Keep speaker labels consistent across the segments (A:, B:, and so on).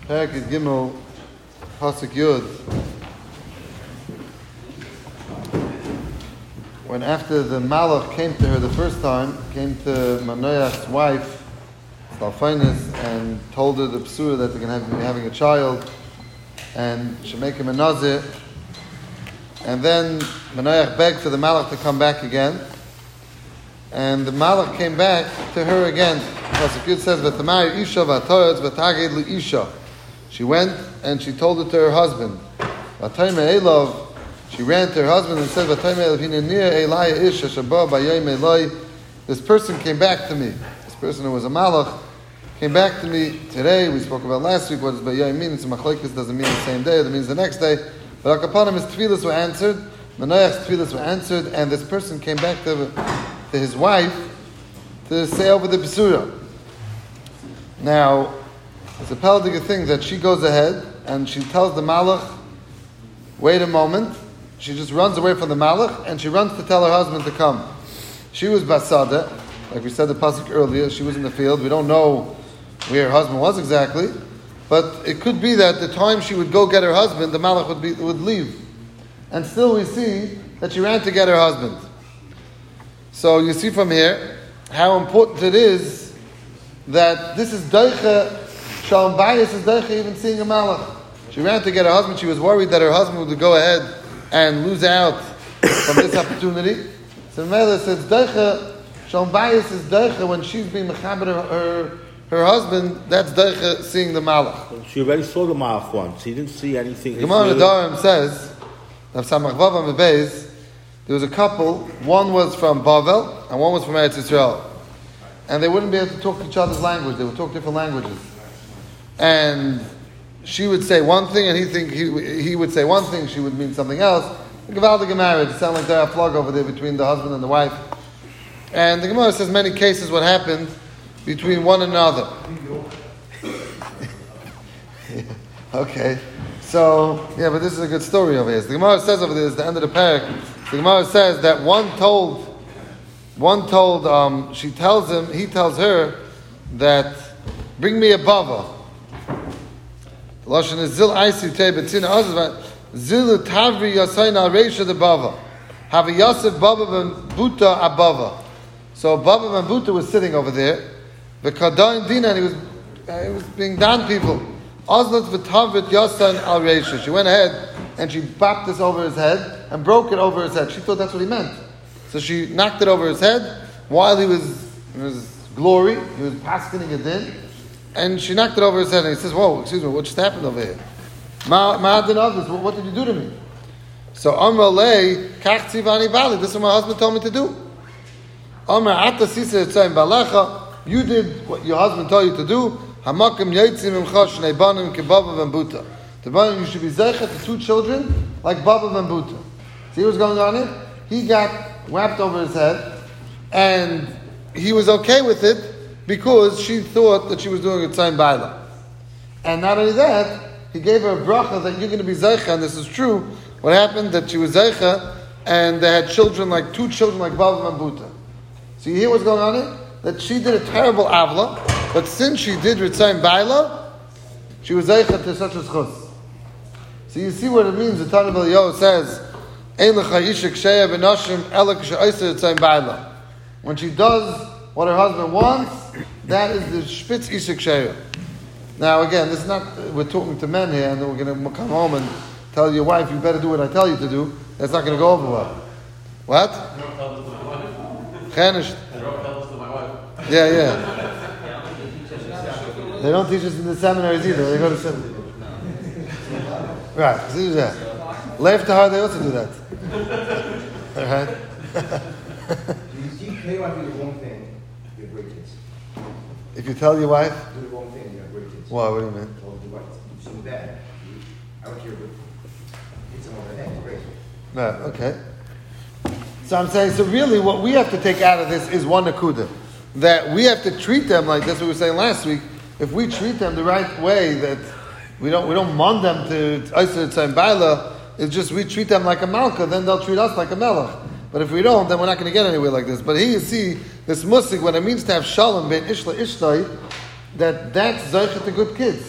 A: Perek Gimel, Pasuk Yud. When after the Malach came to her the first time, came to Manoach's wife, Salphinus, and told her the psura that they're going to be having a child, and should make him a nazir. And then Manoach begged for the Malach to come back again, and the Malach came back to her again. Pasuk Yud says, "V'tamar isha v'atoretz v'taged li'isha." She went and she told it to her husband. V'tayme elov. She ran to her husband and said, "V'tayme elov hine nir elai isha shaba b'yayim eloi." This person came back to me. This person who was a Malach came back to me today. We spoke about last week. What does b'yayim mean? It's a machlekes. Doesn't mean the same day. It means the next day. But akapanim, his tefillas were answered. Manoach's tefillas were answered, and this person came back to his wife to say over the besura. Now, it's a Peladiga thing that she goes ahead and she tells the Malach, wait a moment. She just runs away from the Malach and she runs to tell her husband to come. She was Basada, like we said the pasuk earlier. She was in the field. We don't know where her husband was exactly, but it could be that the time she would go get her husband, the Malach would leave. And still we see that she ran to get her husband. So you see from here how important it is that this is Deicha. Shalom Bayis is Deicha even seeing a Malach. She ran to get her husband. She was worried that her husband would go ahead and lose out from this opportunity. So Mela says Deicha, Shalom Bayis is Deicha when she's being mechaber her husband. That's Deicha seeing the Malach.
B: She already saw the Malach once. He didn't see anything.
A: Gemara Nedarim says, there was a couple. One was from Bavel and one was from Eretz Yisrael, and they wouldn't be able to talk each other's language. They would talk different languages. And she would say one thing, and he would say one thing. She would mean something else. The Gavaldige marriage. It sounded like there a plug over there between the husband and the wife. And the Gemara says many cases what happened between one another. Okay, so but this is a good story over here. So the Gemara says over there is the end of the parak. The Gemara says that he tells her that bring me a bava. The lashon is zil aisi te betzina azva zil tavri yasayna reisha de bava have a Yosef bava ben buta abava. So bava ben buta was sitting over there. The kadain dina, and he was being down people. Azlat v'tavrit yasan al reisha. She went ahead and she bopped this over his head and broke it over his head. She thought that's what he meant, so she knocked it over his head while he was in his glory. He was paskening it in. And she knocked it over his head, and he says, "Whoa, excuse me, what just happened over here? What did you do to me?" So Amar lei kach tzivani bali. This is what my husband told me to do. Amar ata sisa etzayim balacha. You did what your husband told you to do. Hamakim yaitzim imcha shnei banim kebava v'mbuta. The banim, you should be zeichet to two children like bava v'mbuta. See what's going on here? He got wrapped over his head, and he was okay with it, because she thought that she was doing a tzayim baila. And not only that, he gave her a bracha that you're going to be zeicha, and this is true. What happened, that she was zeicha, and they had children, like two children, like Bava and Buta. So you hear what's going on here? That she did a terrible avla, but since she did tzayim baila, she was zeicha to such a schus. So you see what it means. The Tana B'Eliyahu says, Ein lecha isha ksheya v'nashim ela k'she'oser tzayim baila. When she does what her husband wants, that is the spitz isik sheya. Now again, this is not, we're talking to men here, and then we're going to come home and tell your wife, you better do what I tell you to do. That's not going to go over well. What? Chenished. Yeah. They don't teach us in the seminaries either. They go to seminary. Right. See that. Lev Tahar, they also do that. All right.
C: Tell your wife do the wrong thing, you have great kids.
A: If you tell your wife?
C: Do the wrong thing, you have great kids.
A: Why? What do you mean?
C: Well, do what? Do something bad. I don't care, but hit someone in the head, it's great.
A: Right, okay. So I'm saying, so really what we have to take out of this is one nakuda. That we have to treat them like that's what we were saying last week. If we treat them the right way, that we don't want them to Isra Tzayim Baila, it's just we treat them like a malka, then they'll treat us like a melech. But if we don't, then we're not going to get anywhere like this. But here you see this musik, what it means to have shalom ben ishla ishtay, that's zeichet to good kids.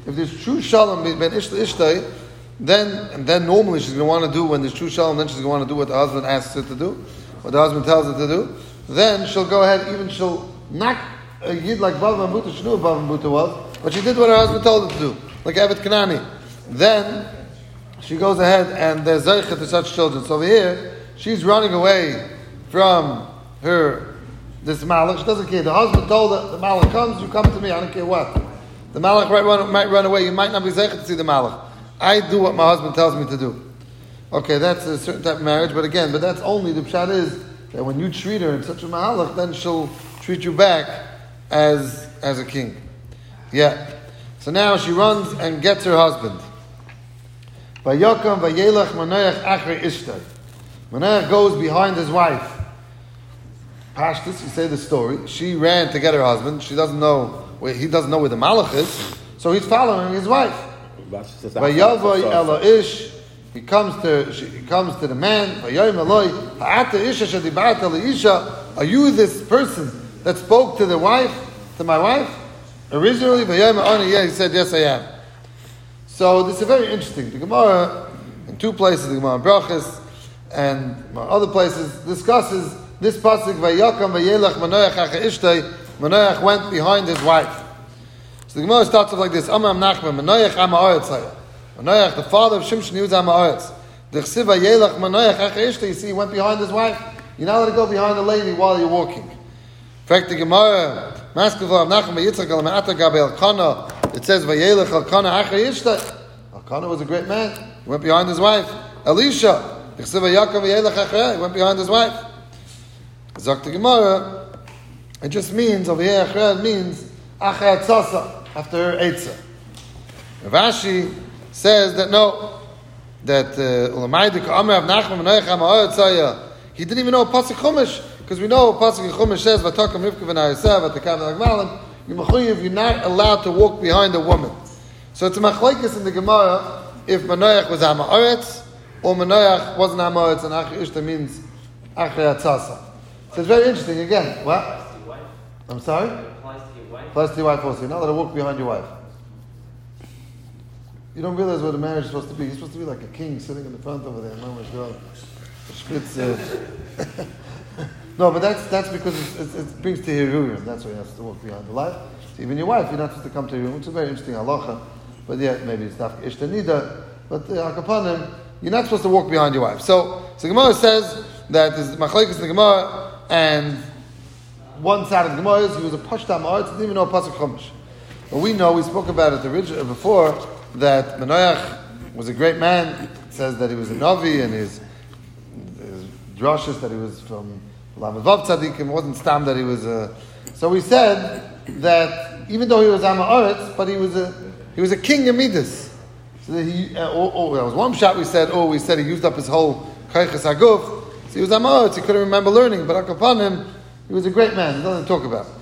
A: if there's true shalom ben ish ishtai, then normally she's going to want to do, when there's true shalom, then she's going to want to do what the husband asks her to do, what the husband tells her to do. Then she'll go ahead, even she'll not a yid like Bava and Buta, she knew what Bava and Buta was, but she did what her husband told her to do, like Evet Kanani. Then she goes ahead and there's Zeicha to such children. So over here, she's running away from this Malach. She doesn't care. The husband told her, the Malach comes, you come to me, I don't care what. The Malach might run away, you might not be Zeicha to see the Malach. I do what my husband tells me to do. Okay, that's a certain type of marriage, but that's only, the pshat is that when you treat her in such a Malach, then she'll treat you back as a king. Yeah. So now she runs and gets her husband. Vayakam vayelach Manoach achrei ishtay. Manoach goes behind his wife. Pashtus, you say the story. She ran to get her husband. He doesn't know where the Malach is, so he's following his wife. Vayavay ela ish. He comes to the man. Vayayim eloi ha'ata isha shadibata leisha. Are you this person that spoke to my wife? Originally, he said, yes, I am. So this is very interesting. The Gemara, in two places, the Gemara in Brachos, and other places, discusses this pasuk, Vayakam vayelach Manoach achrei ishtay. Manoach went behind his wife. So the Gemara starts off like this, Amar Nachman, Manoach am ha'aretz haya. Manoach, the father of Shimshon, he was am ha'aretz. The chsiv vayelach Manoach achrei ishtay, you see, he went behind his wife. You're not allowed to go behind the lady while you're walking. In fact, the Gemara, it says Vayelech Elkanah achrei ishtay. Elkanah was a great man. He went behind his wife. Elisha, he went behind his wife. Zok the Gemara, it just means over here achrei means achrei tzasa, after her eitzah. Rashi says that no, that he didn't even know pasuk chumash. Because we know pasuk Chumash says, "Vatakam Rivka v'na'asav v'takav l'agmalim." You're not allowed to walk behind a woman. So it's a machlekes in the Gemara if Manoach was ha'aretz or Manoach wasn't ha'aretz, and achrei ishta means achrei atzasa. So it's very interesting. Again, what? I'm sorry. Applies to your wife also. You're not allowed to walk behind your wife. You don't realize what a marriage is supposed to be. You're supposed to be like a king sitting in the front over there. No, but that's because it brings to Hirurim. That's why you have to walk behind the wife. So even your wife, you're not supposed to come to Hirurim, which is a very interesting halacha. But yeah, maybe it's not ishtanida. But akapanim, you're not supposed to walk behind your wife. So Gemara says that there's machlekes in the Gemara, and one side of the Gemara is he was a pashtam ha'aretz, didn't even know pasuk chumash. But we know, we spoke about it before, that Manoach was a great man. It says that he was a Navi, and his drashas that he was from Lamavav Tzadikim. It wasn't stam that he was a... So we said that even though he was Am Ha'aretz, but he was a king of Midas. So that that was one shot we said he used up his whole Kaychas Haguf. So he was Am Ha'aretz, he couldn't remember learning, but upon him, he was a great man. There's nothing to talk about.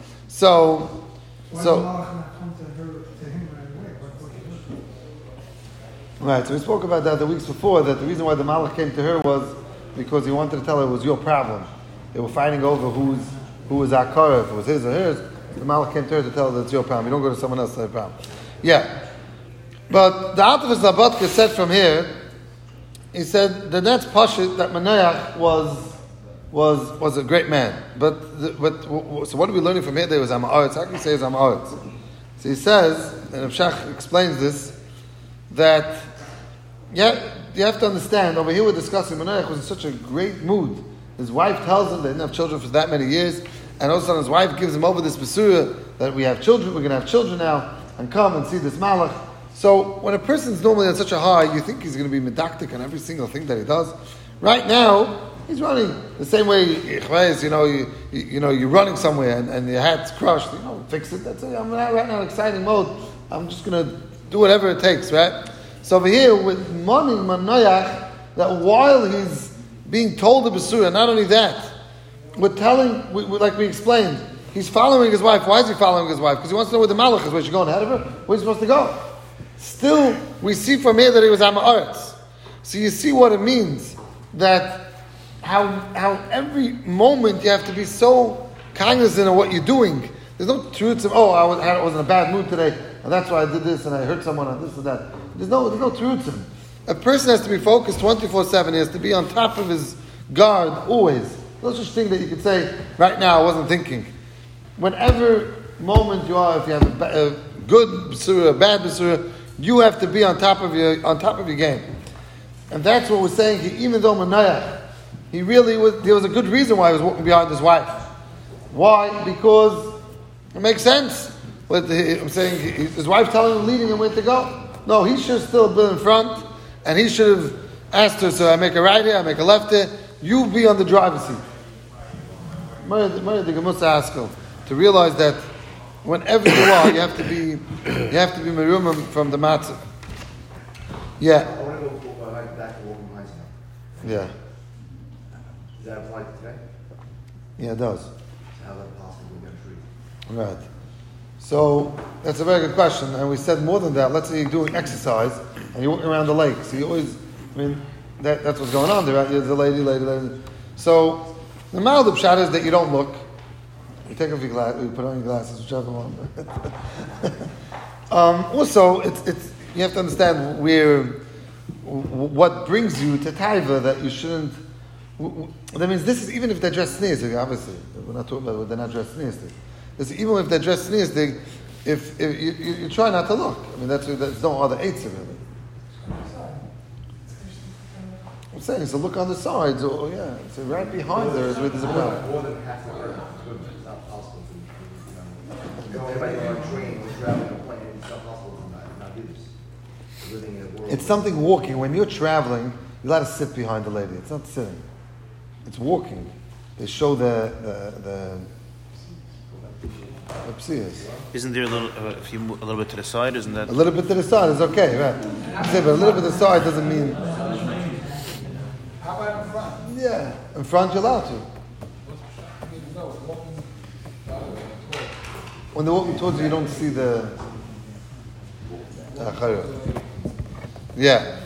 A: Right, so we spoke about that the weeks before, that the reason why the Malach came to her was because he wanted to tell her it was your problem. They were fighting over who was Akara, if it was his or hers. The Malach came to her to tell her that it's your problem. You don't go to someone else to have a problem. Yeah. But the Alter Zabatka said from here, he said the next pashut that Manoach was a great man. But so what are we learning from here? There was Am Ha'aretz. How can you say it's Am Ha'aretz? So he says, and Abshach explains this, that you have to understand, over here we're discussing Manoach was in such a great mood. His wife tells him they didn't have children for that many years, and all of a sudden his wife gives him over this Besura that we have children, we're going to have children now, and come and see this Malach. So when a person's normally on such a high, you think he's going to be medactic on every single thing that he does. Right now, he's running the same way, you're running somewhere and your hat's crushed, fix it, that's it. I'm right now in exciting mode, I'm just going to do whatever it takes, right? So over here, with Manoach, that while he's being told the Besura, not only that, like we explained, he's following his wife. Why is he following his wife? Because he wants to know where the Malach is. Where she's going ahead of her? Where's he supposed to go? Still, we see from here that he was Am Ha'aretz. So you see what it means, that how every moment you have to be so cognizant of what you're doing, There's no terutzim. Oh, I was in a bad mood today, and that's why I did this, and I hurt someone, and this and that. There's no terutzim. A person has to be focused 24/7. He has to be on top of his guard always. No such thing that you could say right now. I wasn't thinking. Whenever moment you are, if you have a good basura, a bad basura, you have to be on top of your game. And that's what we're saying. Even though Manoach, he really was. There was a good reason why he was walking behind his wife. Why? Because it makes sense. I'm saying his wife telling him, leading him where to go. No, he should have still been in front, and he should have asked her, so I make a right here, I make a left here, you be on the driver's seat. To realize that whenever you are, you have to be merumim from the matzah. Yeah.
C: I want to go back to walking behind stuff.
A: Yeah.
C: Does that apply to today?
A: Yeah, it does.
C: So how is that possible when you're free?
A: Right. So that's a very good question, and we said more than that. Let's say you're doing exercise and you're walking around the lake. So you always, that's what's going on there, right? There's a lady. So the mild pshat is that you don't look. You take off your glasses, you put on your glasses, whichever one. Also, it's you have to understand what brings you to taiva that you shouldn't. That means this is even if they're dressed sneezing. Obviously, we're not talking about what they're not dressed sneezing. Even if they're dressed sneezing, if you try not to look. That's no other eights really. I'm saying so. Look on the sides, or so right behind there is where there's a problem.
C: More than half the earth. It's not possible to anybody on a train or traveling on a plane. It's not possible to not do this. Living in a world.
A: It's something walking. When you're traveling, you got to sit behind the lady. It's not sitting. It's walking. They show the
D: Isn't there a little, if you move a little bit to the side, isn't that?
A: A little bit to the side is okay, right? But a little bit to the side doesn't mean.
E: How about in front?
A: Yeah, in front you're allowed to. When they're walking towards you, you don't see the. Yeah.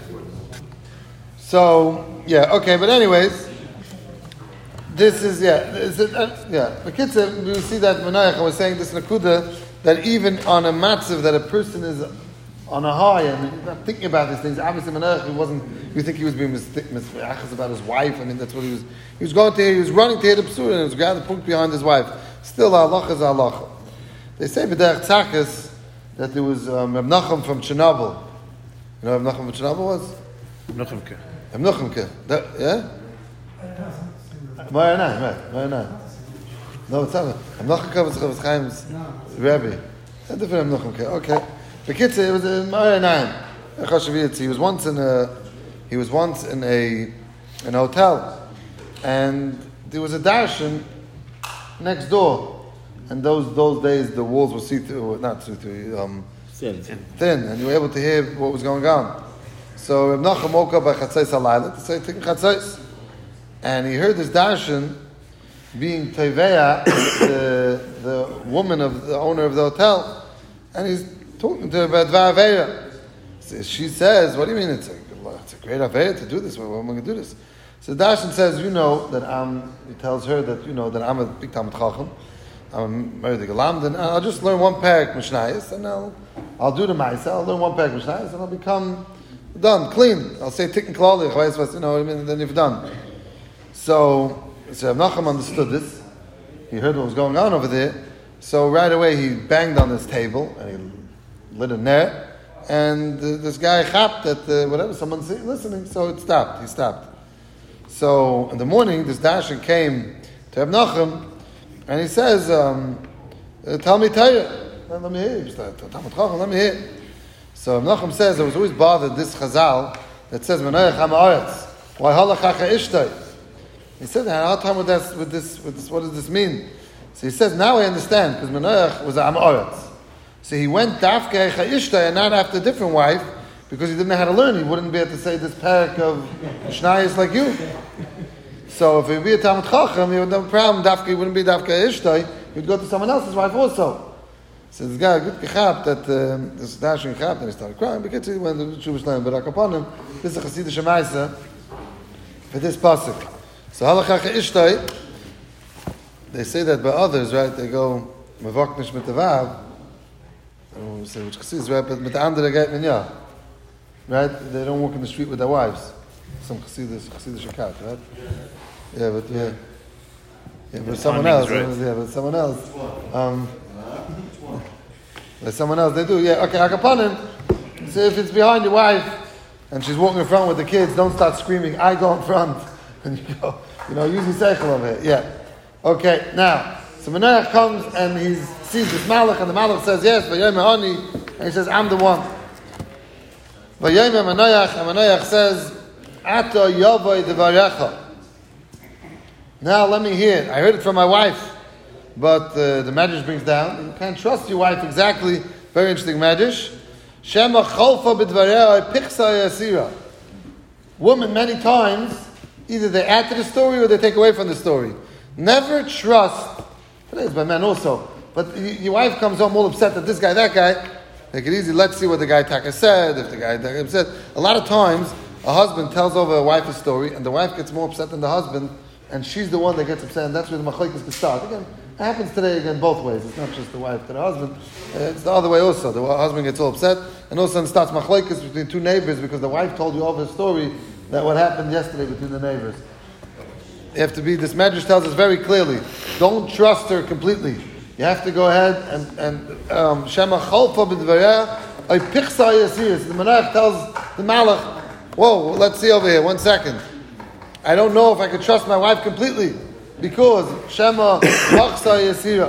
A: So okay, but anyways. This is, The kids, we see that Manoach was saying this Nakuda, that even on a matzav, that a person is on a high and he's not thinking about these things. Obviously, Manoach, you think he was being misachas about his wife. That's what he was. He was going to hear, he was running to hear the psura, and he was gathered punkt behind his wife. Still, halacha is halacha. They say b'derech tzachas that there was Reb Nachum from Chernobyl. You know Reb Nachum from Chernobyl was?
D: Reb
A: Nachumke. Yeah? Right. No, it's not. I'm not going to Chavis Chaim's Rebbe. That's different. I'm not going to. Okay. The kids, it was in Marinaim. He was once in a hotel, and there was a darshan next door, and those days the walls were thin, and you were able to hear what was going on. So Reb Nachum woke up by Chatzos Halayla to say Tikkun Chatzos. And he heard this darshan being Teveya, the woman of the owner of the hotel, and he's talking to her about Dvar Aveira. She says, "What do you mean? It's a great Aveira to do this. Why am I going to do this?" So the darshan says, he tells her that I'm a big Talmid Chacham, I'm married to Galam, and I'll just learn one parak Mishnayos, and I'll do the Ma'aseh. I'll learn one parak Mishnayos, and I'll become done, clean. I'll say Tikkun Klali, and then you're done. So Reb Nachum understood this. He heard what was going on over there. So right away he banged on his table and he lit a ner. And this guy chapped that someone's listening. So it stopped. He stopped. So in the morning, this darshan came to Reb Nachum and he says, "Tell me Torah. Let me hear. Let me hear." So Reb Nachum says, I was always bothered this chazal that says, "Manoach ha'ma'aretz." Why halachacha ishtay? He said, "How time with this? What does this mean?" So he says, "Now I understand, because Manoach was an Amoritz. So he went dafkei cha'ishtay and not after a different wife, because he didn't know how to learn. He wouldn't be able to say this parak of Mishnayos like you. So if he would be a Talmid Chacham, he would have a problem. Dafkei, he wouldn't be dafkei ishtay. He would go to someone else's wife also." So this guy good gechap that this dashing gechap, and he started crying. Because he went to the Shuv Shleim Barak upon him. This is a Chassidish Ma'aseh for this pasuk. So halacha ishtay, they say that by others, right? They go, Mavok nicht mit der Vav. I don't want to say which chassidus, right? But with the andere get minya, right? They don't walk in the street with their wives. Some chassidus shakat, right? Yeah, but someone else.
D: Right.
A: Yeah, but someone else. There's someone else. They do. Yeah. Okay. Akapanim. So if it's behind your wife and she's walking in front with the kids, don't start screaming. I go in front, and you go. Use your seichel over here. Yeah. Okay. Now, so Manoach comes and he sees this malach, and the malach says yes, Vayom Ani, and he says, I'm the one. Vayom Manoach, and Manoach says, Ato Yavoy Devarecha. Now let me hear it. I heard it from my wife, but the Medrash brings down, you can't trust your wife exactly. Very interesting Medrash. Shema Cholfa B'Dvareha Pichsa Yasira. Women, many times, either they add to the story or they take away from the story. Never trust. Today it's by men also. But your wife comes home all upset that this guy, that guy. Take it easy. Let's see what the guy Taka said. If the guy Taka said, a lot of times a husband tells over a wife a story, and the wife gets more upset than the husband, and she's the one that gets upset, and that's where the machlokes can start. Again, it happens today again both ways. It's not just the wife to the husband. It's the other way also. The husband gets all upset, and all of a sudden starts machlokes between two neighbors because the wife told you over a story that what happened yesterday between the neighbors. You have to be, this Medrash tells us very clearly, don't trust her completely. You have to go ahead and Shema Cholfa B'Dvareh Ay Pichsa Yasiris. The Manoach tells the Malach, whoa, let's see over here, 1 second. I don't know if I can trust my wife completely because Shema Pichsa Yasira.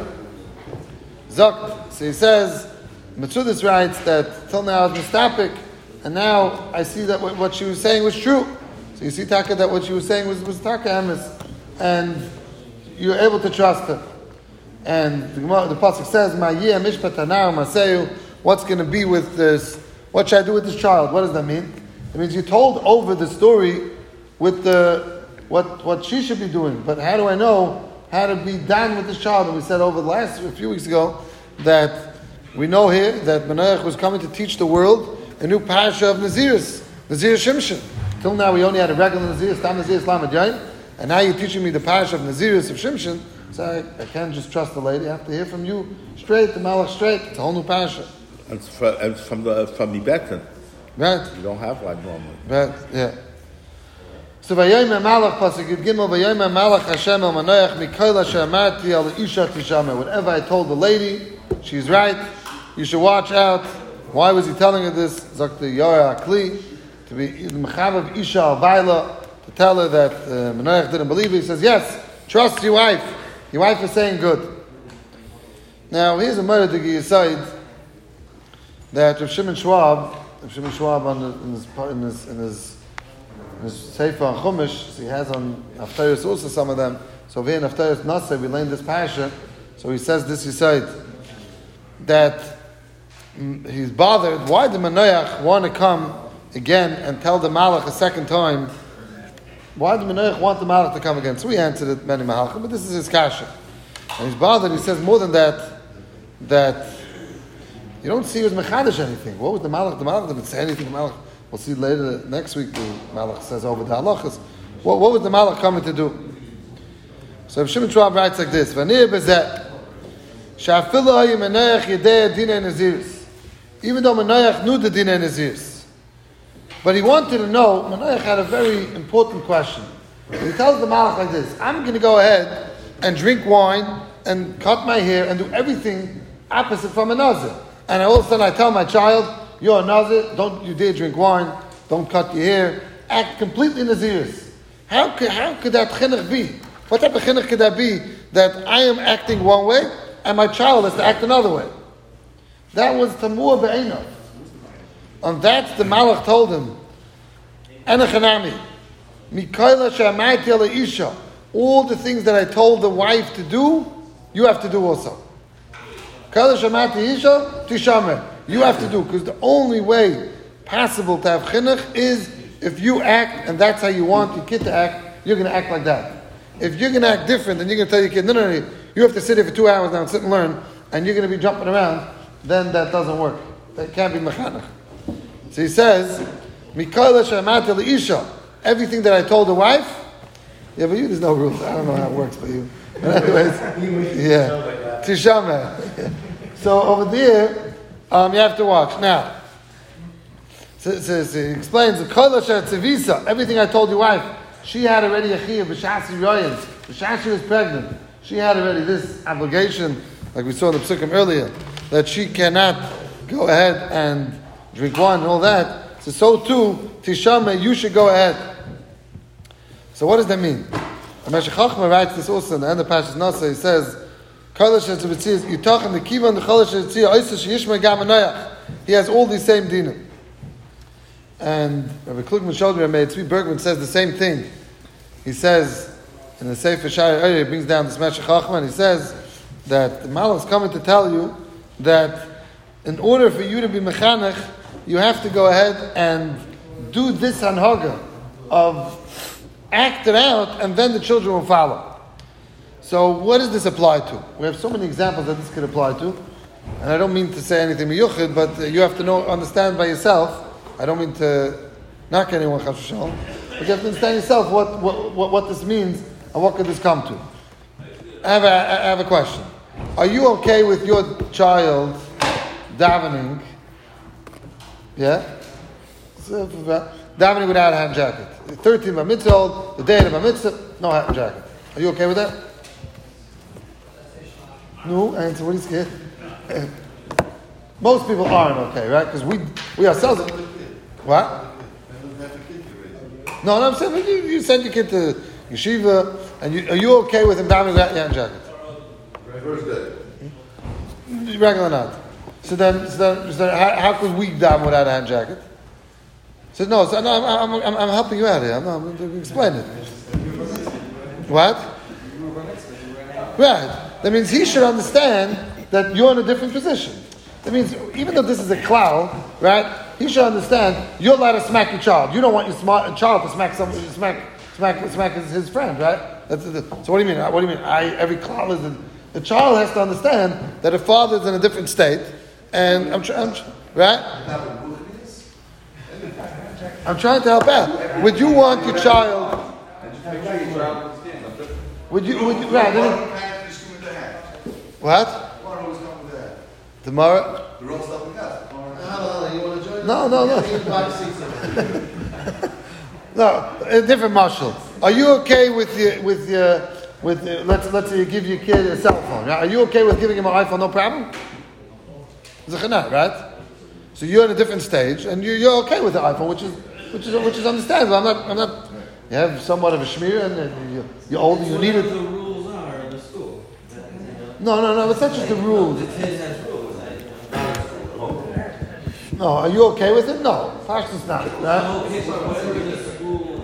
A: Zok. So he says, Matsudis writes that till now I was mistapik, and now I see that what she was saying was true. So you see, Taka, that what she was saying was Taka Emes, and you're able to trust her. And the pasuk says, "Ma'yeh mishpat hanar maseyu." What's going to be with this? What should I do with this child? What does that mean? It means you told over the story with the what she should be doing. But how do I know how to be done with this child? And we said over the last a few weeks ago that we know here that Manoach was coming to teach the world a new parasha of Nazirus, Nazir Shimshon. Till now we only had a regular Nazir, Stam Nazir, Islam Adjayin, and now you're teaching me the parasha of Nazirus of Shimshon. So I can't just trust the lady. I have to hear from you straight, the Malach straight. It's a whole new parasha.
B: It's from Mibetan.
A: Right.
B: You don't have one normally.
A: Right, yeah. So Vayom Malach pasuk Yud Gimel Vayom Malach Hashem El Manoach Mikol Asher Amarti Al Isha Tishamer. Whatever I told the lady, she's right. You should watch out. Why was he telling her this? Zakti Yorah Akli, to be the Mechav of Isha Al Baila, to tell her that Manoach didn't believe it. He says, yes, trust your wife. Your wife is saying good. Now, here's a murder to give aside that Rav Shimon Schwab in his Sefer on Chumash, he has on Haftarah also some of them. So here in Haftarah Nasa, we learned this parasha. So he says this aside that he's bothered. Why did Manoach want to come again and tell the Malach a second time? Why did Manoach want the Malach to come again? So we answered it many Malachim, but this is his kasha. And he's bothered. He says more than that you don't see he was mechadish anything. What was the Malach? The Malach didn't say anything. The Malach, we'll see later next week. The Malach says over the halachas. What was the Malach coming to do? So Rav Shimon Schwab writes like this: Vanir bezeh she'afilu hayu Manoach yedei dinei naziris. Even though Manoach knew the dinei naziris. But he wanted to know, Manoach had a very important question. He tells the Malach like this: I'm going to go ahead and drink wine and cut my hair and do everything opposite from a Nazir. And all of a sudden I tell my child, you're a Nazir, don't you dare drink wine, don't cut your hair, act completely Nazirus. How could that chinuch be? What type of chinuch could that be that I am acting one way and my child has to act another way? That was Tamur Be'einav. On that, the Malach told him, Enochanami, Mikoila Shamarti Ala Isha, all the things that I told the wife to do, you have to do also. Koila Shamarti Isha, Tishamer, you have to do, because the only way possible to have chinuch is if you act, and that's how you want your kid to act, you're going to act like that. If you're going to act different, then you're going to tell your kid, no, you have to sit here for 2 hours now and sit and learn, and you're going to be jumping around, then that doesn't work. That can't be mechanech. So he says, Mikoila Shamarti Ala Isha, everything that I told the wife, yeah, but you, there's no rules. I don't know how it works for you. But anyways, yeah. Tishame. So over there, you have to watch. Now, so he explains the Kol Asher Tzivisa, everything I told your wife, she had already a chiyuv, b'shasi royans, b'shasi she was pregnant. She had already this obligation, like we saw in the Psukim earlier, that she cannot go ahead and drink wine and all that. So too, Tishame, you should go ahead. So what does that mean? Meshech Chochmah writes this also in the end of Parshas Nasa. He says, he has all these same dinim. And Rabbi Klugman showed me, Tzvi Bergman says the same thing. He says, in the Sefer Shari area, he brings down this Meshech Chochmah, and he says that the Malach is coming to tell you that in order for you to be mechanech, you have to go ahead and do this anhaga of act it out, and then the children will follow. So what does this apply to? We have so many examples that this could apply to, and I don't mean to say anything miyuchid, but you have to understand by yourself. I don't mean to knock anyone, chas v'shalom, but you have to understand yourself what this means and what could this come to. I have a question. Are you okay with your child davening? Yeah? Davening without a hand jacket. 13 bar mitzvah old, the day of the bar mitzvah, no hand jacket. Are you okay with that? No, and so what are you scared? Most people aren't okay, right? Because we ourselves. What? No, I'm saying you send your kid to yeshiva, and are you okay with him davening without your hand jacket?
C: First day.
A: Regular not. So then, how could we daven without a hand jacket? So I'm helping you out here. I'm explaining it. What? Right. That means he should understand that you're in a different position. That means even though this is a klal, right? He should understand you're allowed to smack your child. You don't want your child to smack somebody, smack his friend, right? So what do you mean? What do you mean? Every klal is the child has to understand that a father is in a different state, and I'm right. I'm trying to help out. Would you want your child? Would you right? What? Tomorrow? No. No, a different marshal. Are you okay with let's say you give your kid a cell phone? Right? Are you okay with giving him an iPhone? No problem. Zechanah, right? So you're in a different stage, and you're okay with the iPhone, which is understandable. I'm not. You have somewhat of a shmir, and you're older. You need it.
F: The rules are in the school.
A: No. It's not just the rules.
F: It has rules.
A: No, are you okay with it? No, Pashtus not. Right?
F: Okay, but whatever the school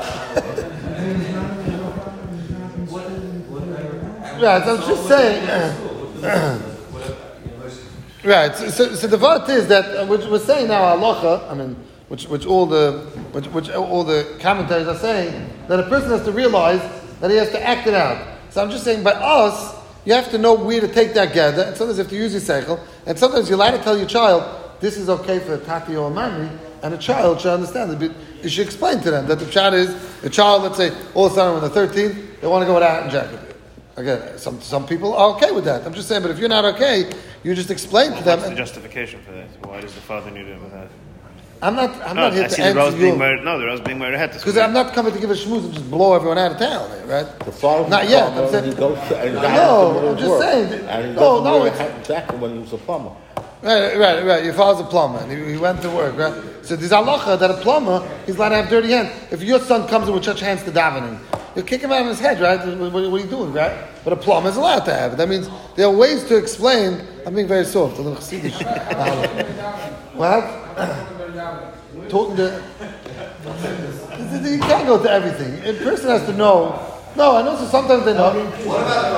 A: Right. I'm just saying. Right. So the vart is that which we're saying now halacha. I mean, which all the commentaries are saying that a person has to realize that he has to act it out. So I'm just saying, by us, you have to know where to take that gather, and sometimes you have to use your seichel, and sometimes you're allowed to tell your child this is okay for a tati or a mami, and a child should understand it. But you should explain to them that the child, let's say, all of a sudden when they're 13, they want to go without a jacket. Again, some people are okay with that. I'm just saying, but if you're not okay, you just explain to them.
D: What's the justification for that? Why does the father need to have that?
A: I'm not here to answer
D: the
A: you.
D: Rose being married ahead.
A: Because I'm not coming to give a schmooze and just blow everyone out of town, right?
B: The father
A: not yet. I'm saying, I'm just saying.
B: And
A: No,
B: exactly when he was a plumber.
A: Right. Your father's a plumber, and he went to work, right? So there's halacha that a plumber, he's allowed to have dirty hands. If your son comes in with such hands to davening, you'll kick him out of his head, right? What are you doing, right? But a plumber is allowed to have it. That means there are ways to explain. I'm being very soft, a little chassidish. What? Talking to... You can't go to everything. A person has to know. No, I know, so sometimes they know.
C: What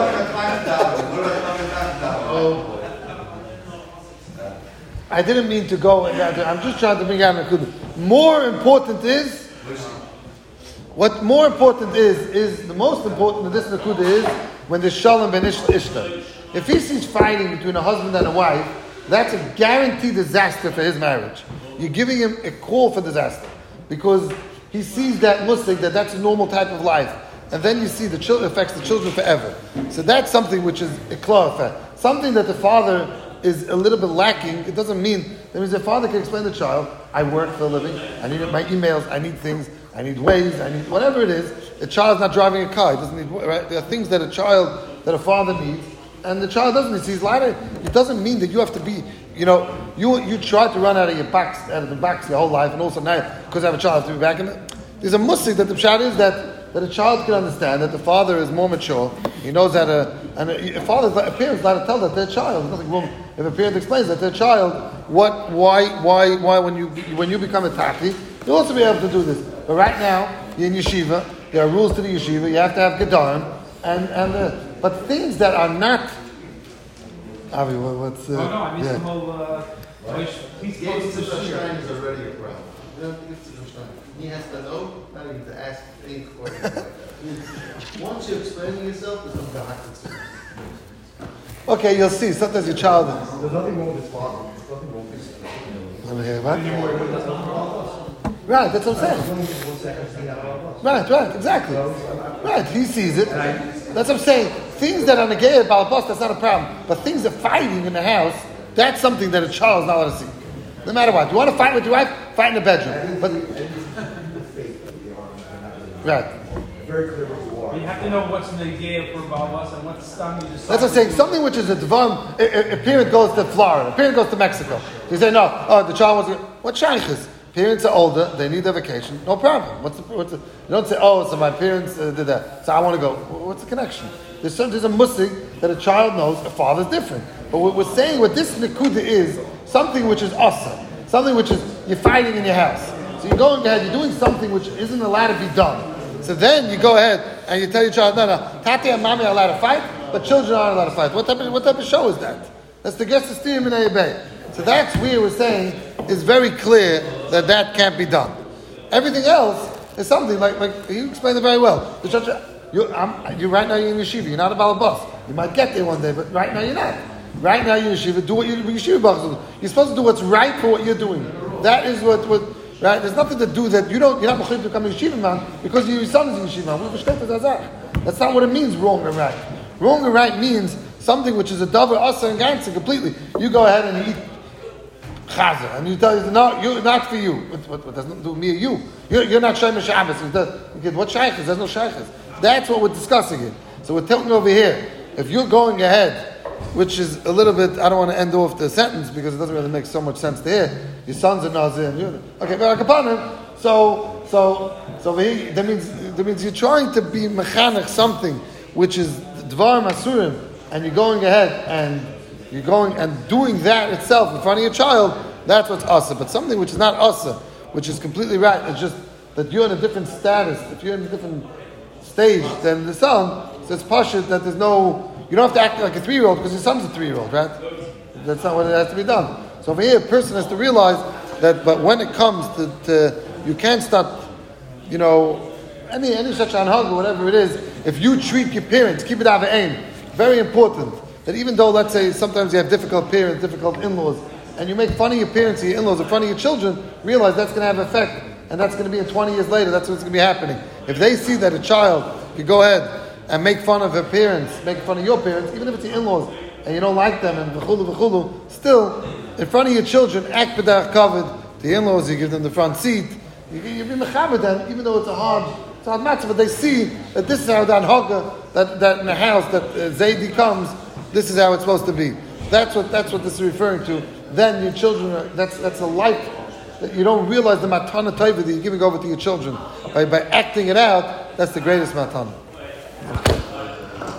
C: about
A: I didn't mean to go. I'm just trying to bring out a kudah. More important is what more important is the most important of this nakuda is when there's shalom ben ishta. If he sees fighting between a husband and a wife, that's a guaranteed disaster for his marriage. You're giving him a call for disaster because he sees that musik that's a normal type of life, and then you see the children affects the children forever. So that's something which is a klar effect. something that the father is a little bit lacking, it doesn't mean, that means the father can explain to the child, I work for a living, I need my emails, I need things, I need ways, I need whatever it is. The child's not driving a car, he doesn't need, right? There are things that a father needs, and the child doesn't need. So he's lighter. It doesn't mean that you have to be, you try to run out of the box your whole life, and also now, because you have a child, have to be back in it. There's a musik that the pshat is that a child can understand that the father is more mature. He knows how to, and a parent's allowed to tell that their child. There's nothing wrong if a parent explains that their child why when you become a tati, you'll also be able to do this. But right now you're in yeshiva. There are rules to the yeshiva. You have to have gedarim, but things that are not. Avi, what's?
E: The whole. He's
C: Getting
E: supposed
C: to
E: to share.
C: Shushan is already a problem. You don't think it's Shushan. He has to know, not even to ask, think, or once you're explaining yourself, there's no God.
A: Okay, you'll see. Sometimes your child.
C: There's nothing wrong with his father. There's nothing wrong with his father.
A: Let me hear what? Right, that's what I'm saying. Right, exactly. Right, he sees it. That's what I'm saying. Things that are negated by balabas, that's not a problem. But things that fighting in the house, that's something that a child is not allowed to see. No matter what. You want to fight with your wife? Fight in the bedroom. But right.
C: Very clear what you are.
E: You have to know what's negated for balabas and what's stam you decide.
A: That's what I'm saying. Something which is a dvam. A parent goes to Florida. A parent goes to Mexico. You say no. The child wants to. What shaykh is? Parents are older. They need their vacation. No problem. What's the? You don't say, so my parents did that, so I want to go. What's the connection? There's a musik that a child knows a father's different. But what we're saying, what this nekuda is, something which is awesome. Something which is you're fighting in your house. So you're going ahead. You're doing something which isn't allowed to be done. So then you go ahead and you tell your child, no, Tati and Mommy are allowed to fight, but children aren't allowed to fight. What type of show is that? That's the guest esteem in Ayabay. So that's where we're saying is very clear that can't be done. Everything else is something like you explained it very well. The church, you right now you're in yeshiva. You're not a balabas. You might get there one day, but right now you're not. Right now you're in yeshiva. Do what you yeshiva bachas do. You're supposed to do what's right for what you're doing. That is what right. There's nothing to do that you're not mechuyev to become a yeshiva man because your son is a yeshiva man. That's not what it means. Wrong and right. Wrong and right means something which is a davar asa and gansa completely. You go ahead and eat chazer, and you tell you no, not for you. What does not do me or you? You're not shayim Shabbos. What shaykhs? There's no shaykhs. That's what we're discussing here. So we're telling you over here. If you're going ahead, which is a little bit, I don't want to end off the sentence because it doesn't really make so much sense to hear. Your son's a nazir, and you're okay. But upon him, so that means you're trying to be mechanech something which is dvar masurim, and you're going ahead and you're going and doing that itself in front of your child. That's what's asa. But something which is not asa, which is completely right. It's just that you're in a different status. If you're in a different stage than the son, so it's pashut that there's no. You don't have to act like a 3-year-old because your son's a 3-year-old, right? That's not what it has to be done. So over here, a person has to realize that. But when it comes to you can't start, any such anhag or whatever it is. If you treat your parents, keep it aim. Very important that even though, let's say, sometimes you have difficult parents, difficult in-laws, and you make fun of your parents or your in-laws in front of your children, realize that's going to have effect, and that's going to be in 20 years later. That's what's going to be happening. If they see that a child, you go ahead and make fun of her parents, make fun of your parents, even if it's your in-laws, and you don't like them, and v'chulu, still, in front of your children, act b'derech kavod. The in-laws, you give them the front seat. You be mechaber them, even though it's a hard matter, but they see that this is how that hogga, that in the house, that Zaidi comes, this is how it's supposed to be. That's what this is referring to. Then your children, that's a life that you don't realize the matana taiva that you're giving over to your children. By acting it out, that's the greatest matana.